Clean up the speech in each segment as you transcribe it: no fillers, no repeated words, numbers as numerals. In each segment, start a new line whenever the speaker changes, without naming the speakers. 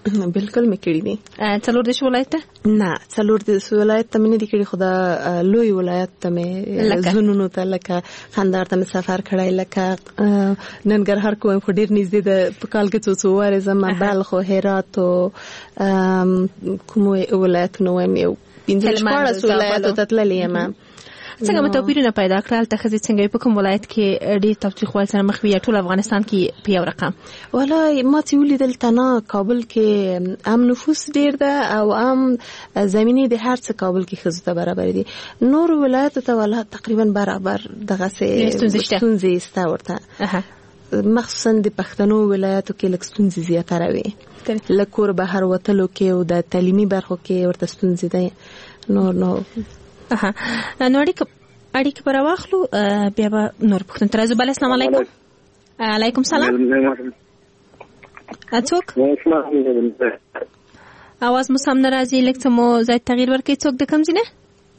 بالکل مې کړی دي.
څلور دیش ولایت ته
نه، څلور دیش ولایت ته مې نه دي کړی، خو دا لوی ولایت ته مې زونونو ته لکه خندار ته مې سفر کړی، لکه ننګرهار کوم خو ډېر نږدې ده، په کال کې څو وارې ځم. بلخ او هرات او کوم ولایتونه وایم، یو 15 ولایتو ته تللې یم.
څنګه مو توپیرونه پیدا کړل؟ ته ښځې څنګه په کوم ولایت کې ډېر تاوتریخوالي سره مخ وي یا ټول افغانستان کې په یو رقم؟
والله ما چې ولیدل تنها کابل کې هم نفوس ډېر ده او هم زمینې د هر څه کابل کې ښځو ته برابر دي. نور ولایتو ته والله تقریبا برابر دغسې ستونزې شته ورته، مخصوصا د پښتنو ولایتو کې لږ ستونزې زیاتره وي، لږ کور بهر وتلو کې او د تعلیمي برخو کې ورته ستونزې ده. نور
نو اړیکې پر واخلو بیا به نور پوښتنه ترازو. بل السلام علیکم. علیکم سلام. څوک اواز مو سم نه راځي، لږ څه مو ځای تغییر ورکړئ. څوک د کوم ځای نه؟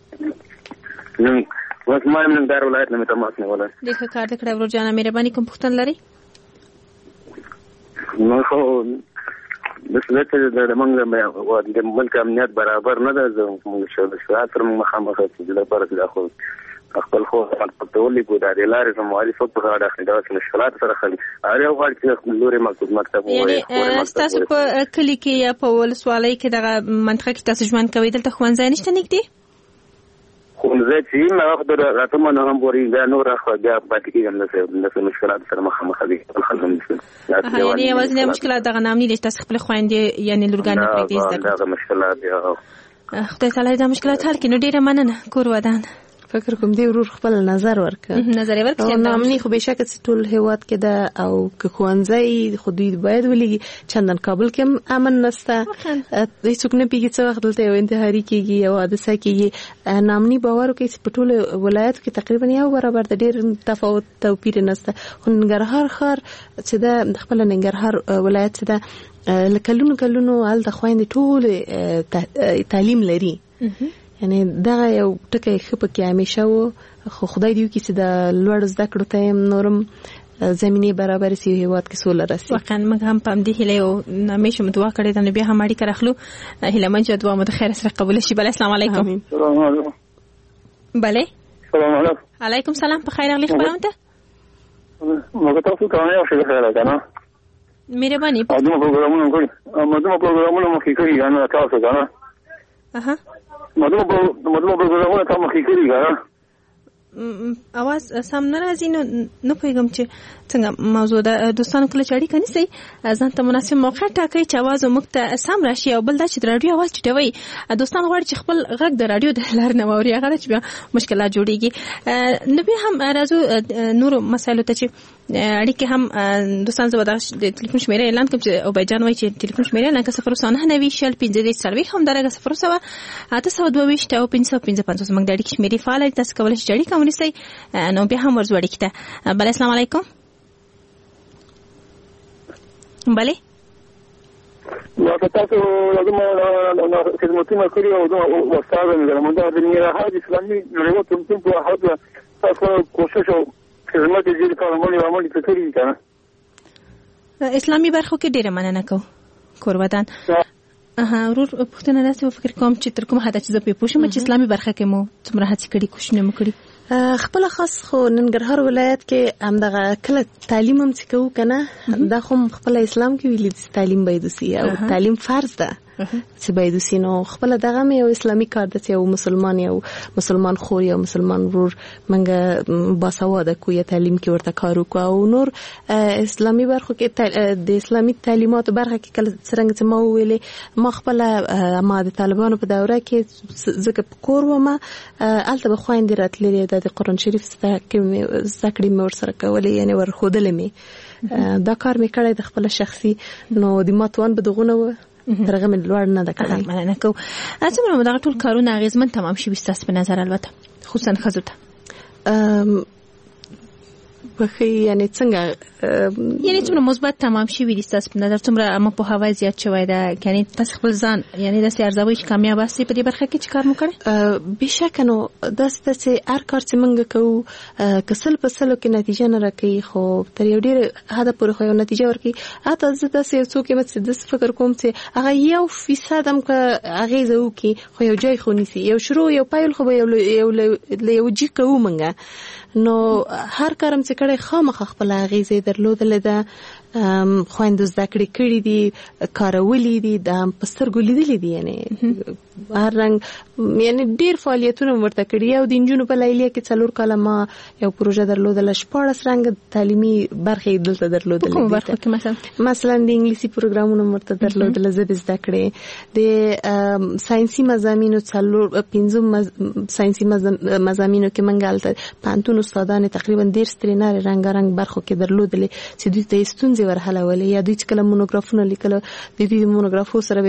بس ما هم ننګرهار ولایت نه تماس نیولی.
ډېر ښه کار دې کړی ورور جانه. مهرباني کوم پوښتنه لرئ؟
نو خو داسې چې د موږ د ملک امنیت برابر نه ده، زموږ شرایط سره موږ مخامخ چې د لپاره چې دا خو خپل خو پټولي کو دا د لارې مخالفت په اړه اخلي، دا مشکلات سره خلک هر یو غواړي چې لوري مکتب
وایي. تاسو په کلي کې یا په ولسوالۍ کې دغه منطقه کې تاسو ژوند کوئ، دلته ښوونځی نشته نږدې؟
ښوونځی چې هغه د راتلو نه هم پورې دا نور خو بیا پاتې کېږم، داسې مشکلات سره مخامخ دي.
یعنې یوازینی مشکلات دغه نامني دي، تاسو خپل خویندې یعنې لورګانې پرېږدئ زده کړئ.
دغه مشکلات دي.
خدای تعالی دا مشکلات حل کړي. نو ډېره مننه کور ودان.
فکر کوم دی ورور خپل نظر ورکړه.
نظر ورکړه.
نامني خو بهشکه چې ټول هیواد کې ده او که ښوونځی خو دوی باید ولېږي. چندان کابل کې امن نشته، هېڅوک نه پوهېږي څه وخت دلته یو انتحاري کېږي یو حادثه کېږي. نامني باور وکړئ چې په ټولو ولایتو کې تقریبا یو برابر ده، ډېر تفاوت توپیر نشته. خو ننګرهار ښار چې ده، خپله ننګرهار ولایت چې ده، له کلونو هلته خویندې ټول تعلیم لري. یعنی دا یو ټکی ښه پکې همیشه و، خو خدای دې وکړي چې د لوړ زده کړو ته نورم زمینې برابر شي، هیواد کې سوله راشي.
واقعا موږ هم په همدې هیله یو همیشه مو دعا کړې ده. نو بیا هم اړیکه راخلو، هیله من چې دعا مو د خیر سره قبول شي. بله السلام علیکم.
السلام علیکم.
بله
السلام علیکم.
علیکم سلام. په خیر اغلی خبرونه ته
موږ تاسو ته یو څه خیال کنه.
مهرباني.
دوه پروګرامونه مخکې کړي نه تاسو کنه. مدو پروګرامونه تاسو مخکې کړي کنه.
اواز سم نه راځي. نو پوهیږم چې څنګه موضوع ده. دوستانو کله چې اړیکه نیسئ ځان ته مناسب موقع ټاکئ چې اواز موږ ته سم راشي. او بل دا چې د راډیو اواز ټیټوئ. دوستان غواړي چې خپل غږ د راډیو د لارې نه واوري، هغه چې بیا مشکلات جوړیږي. نو بیا هم راځو نورو مسایلو ته چې اړیکې هم دوستان. زه به د تلیفون شمیره اعلان کوم چې عبید جان وایي چې تلیفون شمیره اعلان کړه 099 همدارنګه 0 زموږ د اړیکې شمیرې فعاله دي، تاسو کولی شئ چې اړیکه ونیسئ. نو بیا هم ورځو اړیکې ته. بله السلام علیکم. بله
تاسو لازم خدمتونه کړي او استاد مې د ننګرهار اسلامي نړیوال تمثیل په حواله تاسو کوشش او خدمت یې کړی عملي کړی کنه.
اسلامي برخو کې ډیره مننه کوم کور ودان. ورور پوښتنه راځي، فکر کوم چې تر کومه حد چې زه په پوښتنه چې اسلامي برخه کې مو څومره هڅې کړي، کوښښونه مو کړي؟
خپل خاص خو ننګرهار ولایت کې همدغه کله تعلیم هم چې کوو کنه، دا خو خپل اسلام کې ویلي تعلیم باید وسي او تعلیم فرض ده چې باید وسي. نو خپل دغه مې یو اسلامي کار ده چې یو مسلمان خور یا مسلمان ورور منګه باسواده کو یا تعلیم کې ورته کار وکړو. او نور اسلامي برخو کې د اسلامي تعلیماتو برخه کې کله څنګه چې ما ویلې، ما خپل ما د طالبانو په دوره کې ځکه په کور ومه الته به خويندې راتللې د قرآن شریف زده کړې مې ورسره کولې، یعنی ورښودلې مې. دا کار مې کړی د خپل شخصي. نو د ماتوان به دغونه و ترغه مې لوړ نه ده کړی.
مننه کوم. څومره مو دغه ټول کارونه اغېزمن تمام شوي ستاسو په نظر؟ البته خصوصا ښځو ته
په یعنی څنګه
یعنی څومره مثبت تمام شوي دي تاسو په نظر څومره مو په هوا زیات شوی دا یعنی تاسو خپل ځان یعنی د ارزوي چې کامیاب اوسئ په دې برخه کې چې کار مو کړی
بشک نو داسته چې هر کار چې موږ کوو کسل په سلو کې نتیجه نه راکړي خو تر یو ډیر هدا پورې خو نتیجه ورکړي اته زه تاسو څوک مې د فکر کوم چې هغه 1% هم که هغه زو کې خو یو ځای خو نيسي یو شروع یو پایل خو یو جی کوو منګه نو هر کارم چې کړي خامخ خپل غیزه درلودل ده خويند زده کړی دي کارولې دي د پسترګو لیدلې دي یعنی هر رنګ یعنی ډیر فعالیتونه ورته کړی او د انجونو په لایلیه کې څلور کاله ما یو پروژه درلودل شپږ رنګ تعلیمي برخه دلته درلودل
کوم برخه کې
مثلا د انګلیسي پروګرامونو ورته درلودل زه زده کړې د ساينسي مضامینو څلور 15 ساينسي مضامینو کې منګالته پانتون استادان تقریبا ډیر سترینار رنگارنګ برخو کې درلودل چې دوی ته ستونزې ورحلولې یا دوی چې کله مونوګرافونه لیکل د دې مونوګرافو سره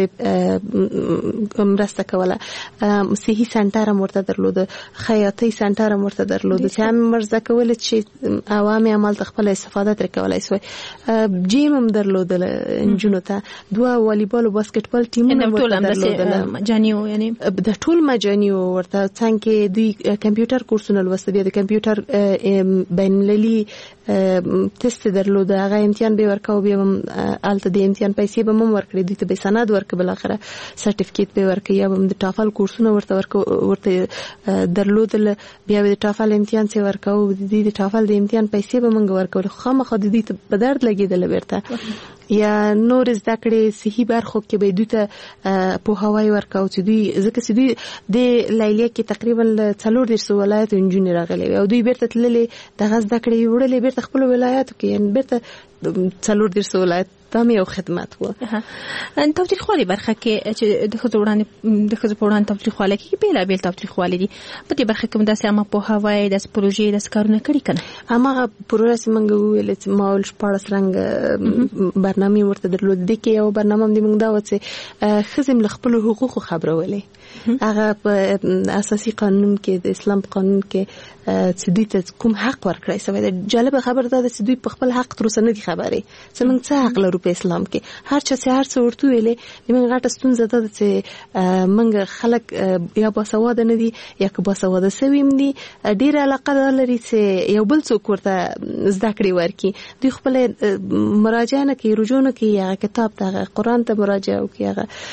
به مرسته کوله صحي سنټر مرته درلود خیاطي سنټر مرته درلود چې هم مرزه کوله چې عوامي عمل خپل استفاده تر کولای سوی جیم هم درلودل انجونو ته دوه والیبال او باسکټبال ټیمونه ورته درلودل
مجانیو یعنی
د ټول مجانیو ورته څنګه دوی کمپیوټر کورسونه لوستل د کمپیوټر بین المللي تست درلود هغه امتحان به ورکاو بیا الته د امتحان پیسې به مم ورکړي دوی ته به سند ورکړي بل اخره سرټیفیکیټ به ورکړي یا به د ټافل کورسونه ورته درلودل بیا د ټافل امتحان څخه ورکاو د ټافل د امتحان پیسې به مونږ ورکول خامخا د دې ته په درد لګیدل ورته یا نور زده کړې صحي برخو کې به دوی ته په هواي ورکاو چې دوی ځکه چې دوی د لایلیه کې تقریبا 4 ولایت انجونیر راغلي او دوی بیرته تللې د غز د کړې وړلې بیرته خپل ولایت کې یعنی بیرته 4 ولایت تام یو خدمت وو
ان تاوتریخوالي برخه کې چې د خزو وړاندې تاوتریخوالي کې بیل بیل تاوتریخوالي دي په دې برخه کې داسې ما په هواي د پروژې د کارونه کړی کنه
هغه پروژه منګو ویل چې ماول شپارس رنګ برنامه ورته درلود دي کې یو برنامه د موږ دا و چې خزم خپل حقوق خبرولې هغه په اساسي قانون کې د اسلام قانون کې چې دوی ته کوم حق ورکړی سوی د جالب خبر دا چې دوی په خپل حق تر اوسه نه دي خبرې چې موږ څه حق لرو په اسلام کې هر چا چې هر څه ورته ویلې موږ غاټه ستونزه ده چې موږ خلک یا باسواده نه دي یا که باسواده سویم دي ډیر علاقه لري چې یو بل څوک ورته زده کړې ورکي دوی خپل مراجعه نه کوي رجوع نه کوي هغه کتاب ته قرآن ته مراجعه کوي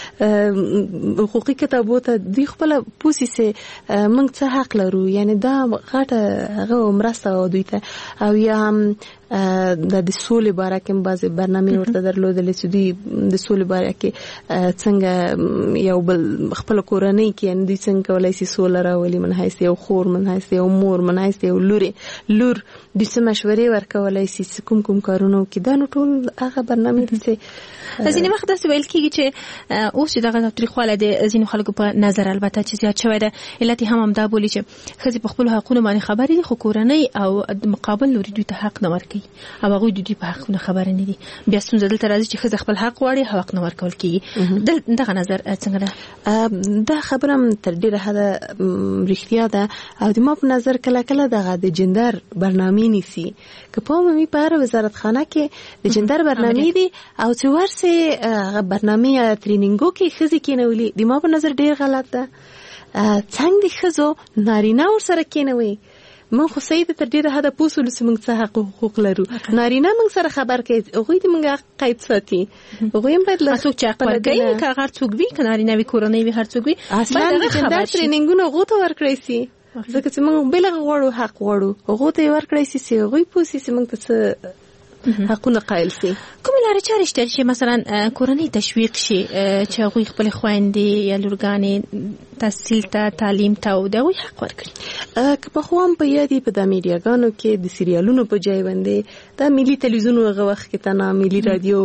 هغه حقوقي کتابو ته دوی خپل پوسی سه موږ څه حق لرو یعنی دا غاټه هغه مرسته دوی ته او یا هم د سولې باره کې بعضې برنامې ورته درلودلې چې دوی د سولې باره کې څنګه یو بل خپل کورنۍ کې یعنی دوی څنګه کولای شي سوله راولي من حیث یو خور من حیث یو مور من حیث یو لور دوی څه مشورې ورکولای شي کوم کارونه کې دا نو ټول هغه برنامې دي چې
ځینې وخت داسې ویل کېږي چې اوس دغه تاوتریخوالی د ځینو خلکو په نظر البته چې زیات شوی ده علت یې هم همدا بولي چې ښځې په خپلو حقونو باندې خبرې دي خو کورنۍ او د مقابل لوري دوی ته حق نه ورکوي او هغوی د دوی په حقونو خبره نه دي بیا ستونزه دلته راځي چې ښځه خپل حق غواړي حق نه ورکول کېږي دغه نظر څنګه ده
دا خبره هم تر ډېره حده رښتیا ده او د ما په نظر کله کله دغه د جندر برنامې نیسي که په عمومي په هره وزارتخانه کې د جندر برنامې دي او چې ورسې هغه برنامې یا ټرینینګو کې ښځې کېنولي د ما په نظر ډېر غلط ده څنګه د ښځو نارینه ورسره کېنوي من خو سید تر ډیره حد پوسول چې موږ څه حقوق لرو نارینه موږ سره خبر کوي هغه دې موږ قید ساتي هغه هم باید له
څوک چې خپل کوي که هر څوک وي که نارینه وي کورنۍ وي هر څوک وي
اصلا د جندر ټرینینګونو غوته ورکړی سي ځکه چې موږ بل غوړو حق غوړو غوته ورکړی سي چې هغه پوسي چې موږ ته حقونه قائل سي
کومه لارې چارې شته چې مثلا کورنۍ تشویق شي چې هغوی خپل خويندې یا لورګانې تحصیل ته تعلیم ته او د هغوی حق ورکړي
که په خو هم په یادې په د میډیاګانو کې د سریالونو په ځای باندې د ملي تلویزیون هغه وخت کې تنه ملي رادیو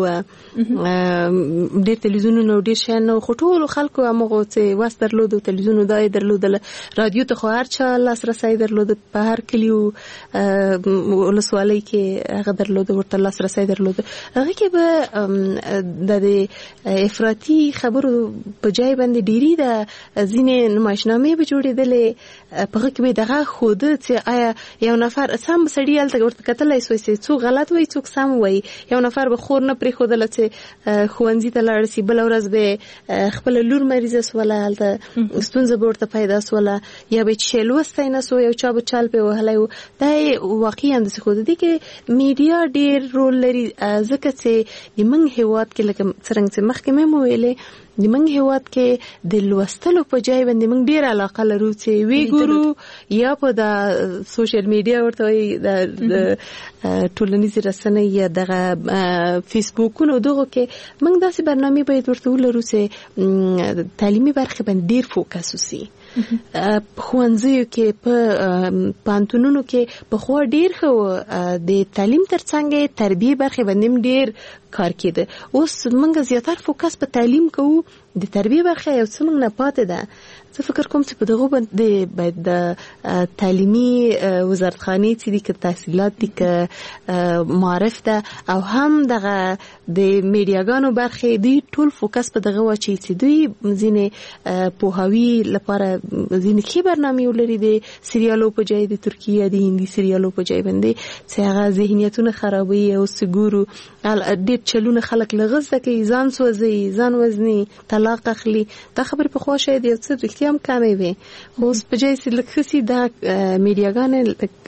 ډېر تلویزیونونه ډېر شان نو خټول خلکو هغه چې واس درلود تلویزیون دای درلودل رادیو ته خو هر چا لاسرسي درلود په هر کلیو ولسوالۍ کې هغه درلود ورته لاسرسي درلود هغه کې به د افراطي خبرو په ځای باندې ډيري د ځینې نمایشنامې به جوړېدلې په هغه کې به دغه خوده چې آیا یو نفر سم سړی هلته ورته کتلی سوی چې څوک غلط وایي څوک سم وایي. یو نفر به خور نه پرېښودله چې ښوونځي ته لاړ شي، بله ورځ به خپله لور مریضه سوله، هلته ستونزه به ورته پیدا سوله، یا به چې لوستی نه سو، یو چا به چال پې وهلی و. دا یې واقعي همداسې ښوده دي کې میډیا ډېر رول لري، ځکه چې د موږ هېواد کې لکه څرنګه چې مخکې مې وویلې د موږ هېواد کې د لوستلو په ځای باندې موږ ډېر علاقه لرو چې وی ګورو یا په د سوشل میډیا ورته وایي د ټولنیزې رسنۍ یا دغه فیسبوکونو دغو کې موږ داسې برنامې باید ورته ولرو چې تعلیمي برخې باندې ډېر فوکس وسي. ښوونځیو کې په پوهنتونونو کې پخوا ډېر ښه د تعلیم ترڅنګ تربیې برخې باندې هم ډېر کار کېده. اوس موږ زیاتر فوکس په تعلیم کوو، د تربیې برخه یو څه موږ نه پاتې ده. زه فکر کوم چې په دغو باندې باید د تعلیمي وزارتخانې چې دي که تحصیلات دي که معارف ده او هم دغه د میډیاګانو برخې دوی ټول فوکس په دغه واچوي چې دوی ځینې پوهاوي لپاره ځینې ښې برنامې ولري د سریالو په ځای د ترکي یا د هندي سریالو په ځای باندې چې هغه ذهنیتونه خرابوي. او ګورو ډېر چلونه خلک له غزه کوي، ځان سوځوي، ځان وزني، طلاق اخلي. دا خبرې پخوا شاید یو څه رښتیا هم کمې وې، خو اوس په ځای چې لږ ښه سي دا میډیاګانې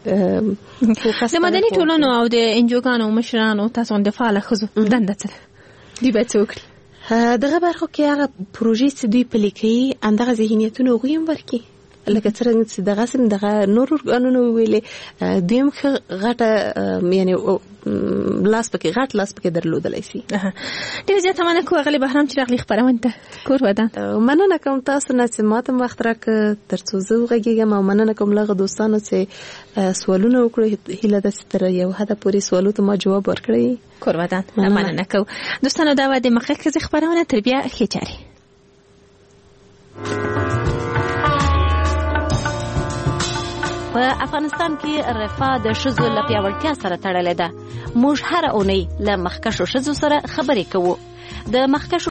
د مدني ټولنو او د انجوګانو مشرانو تاسو د فعاله ښځو دنده څه ده؟ دوی باید څه وکړي؟
دغه برخو کې هغه پروژې چې دوی پلي کوي همدغه ذهنیتونه هغوی هم ورکړي، لکه څرنګه چې دغه سم دغه نور ارګانونه ویلې دوی هم ښه غټه یعنې لاس پکې درلودلی شي.
ډېر زیاته مننه کوم غلي بهرام چې راغلي خپرونې ته. کور ودان.
مننه کوم تاسو نه چې ماته وخت راکړه تر څو زه وغږېږم، او مننه کوم له دوستانو چې سوالونه وکړي. هیله ده چې تر یو حده پورې سوالو ته ما جواب ورکړی.
کور ودان. مننه کوم دوستانو. دا و د مخکې ښځې خپرونه تر بیا ښې چارې.
په افغانستان کې رفاه د ښځو له پیاوړتیا سره تړلې ده. موږ هره اونۍ له مخکښو ښځو سره خبرې کوو. د مخکښو